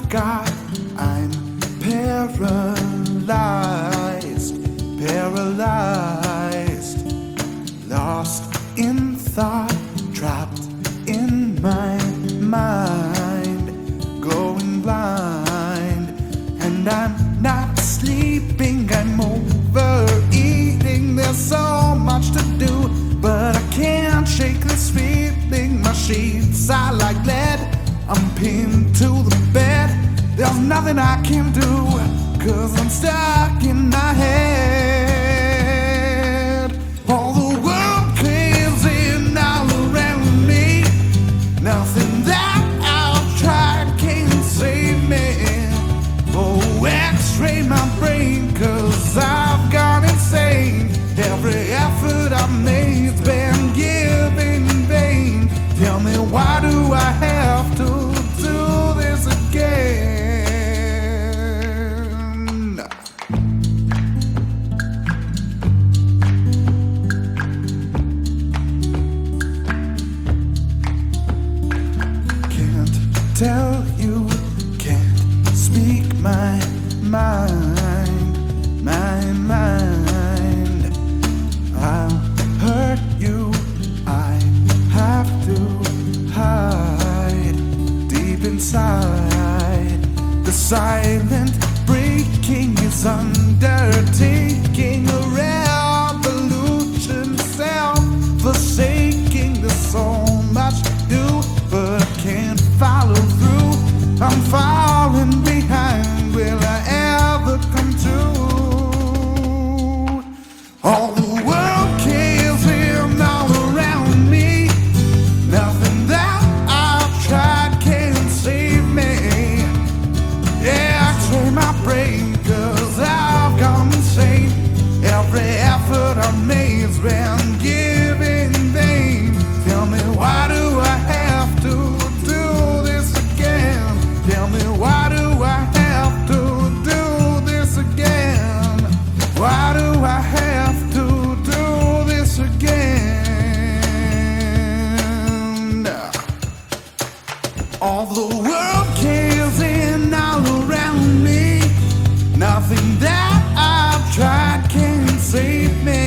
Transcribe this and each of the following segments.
God, I'm paralyzed, paralyzed, lost in thought, trapped in my mind, going blind, and I'm not sleeping, I'm overeating. There's so much to do, but I can't shake this feeling. My sheets are like lead, I'm pinned to the bed. There's nothing I can do, 'cause I'm stuck in my head. All the world caves in all around me. Nothing that I've tried can save me. Oh, x-ray my brain, 'cause I've gone insane. Every effort I've made's been given in vain. Tell me, why do I have to do this again? Can't tell you, can't speak my mind, my mind. I'll hurt you, I have to hide deep inside. The silent breaking is undertaking a revolution, self-forsaking. There's so much to do, but I can't follow through. I'm falling behind, will I ever come to? All the world caves in all around me. Nothing that I've tried can save me. Yeah, x-ray my brain, 'cause I've gone insane. Every effort I've made's been given in vain. Tell me, why do I have to do this again? Tell me, why do I have to do this again? Why do I have to do this again? All the world caves in all around me. Nothing that I've tried can save me.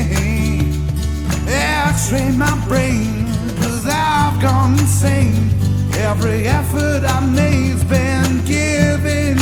X-ray my brain, 'cause I've gone insane. Every effort I made's been given